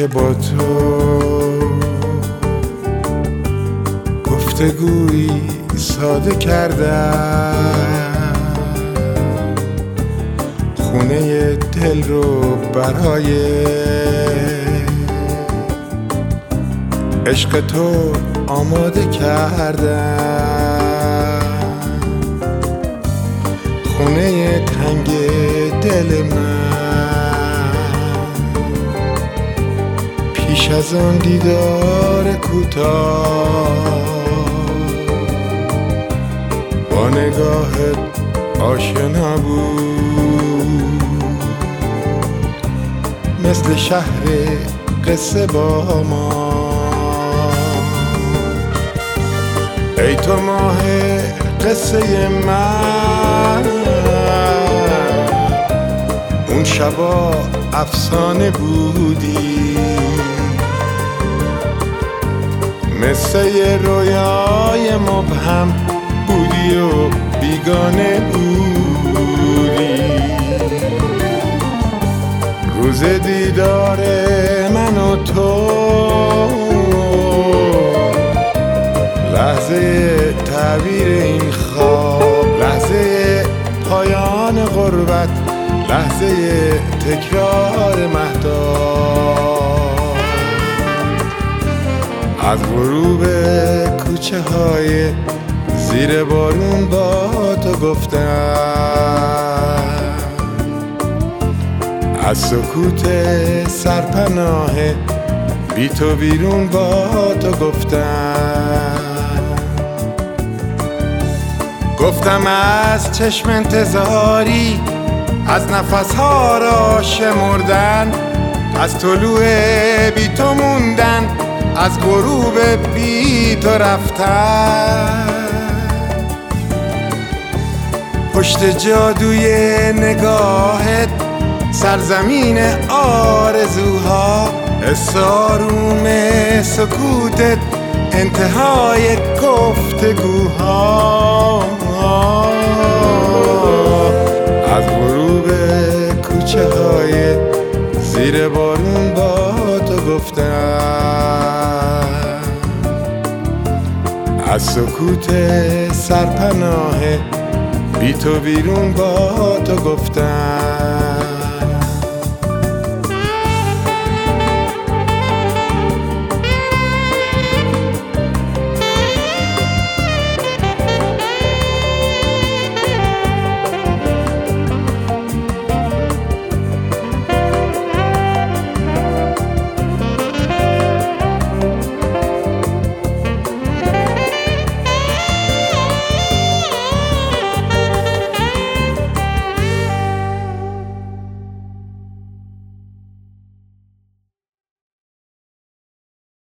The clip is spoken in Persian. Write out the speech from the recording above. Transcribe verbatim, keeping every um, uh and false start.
که با تو گفتگویی ساده کردم، خونه دل رو برای عشق تو آماده کردم. خونه تنگ دل من پیش از آن دیدار کوتاه با نگاهت آشنا بود، مثل شهر قصه با ما. ای تو ماه قصه من، اون شبا افسانه بودی، مثل یه رویای مبهم بودی و بیگانه بودی. روز دیدار من و تو، لحظه تعبیر این خواب، لحظه پایان غربت، لحظه تکرار مهتاب. از غروب کوچه های زیر بارون با تو گفتم، از سکوت سرپناه بی تو بیرون با تو گفتم. گفتم از چشم انتظاری، از نفسها را شمردن، از طلوع بی تو موندن، از غروب بی تو رفتن. پشت جادوی نگاهت سرزمین آرزوها، استاروم سکوتت انتهای گفتگوها. از غروب کوچه های زیر بارون با تو گفتم، از سکوت سرپناه بی تو بیرون با تو گفتم.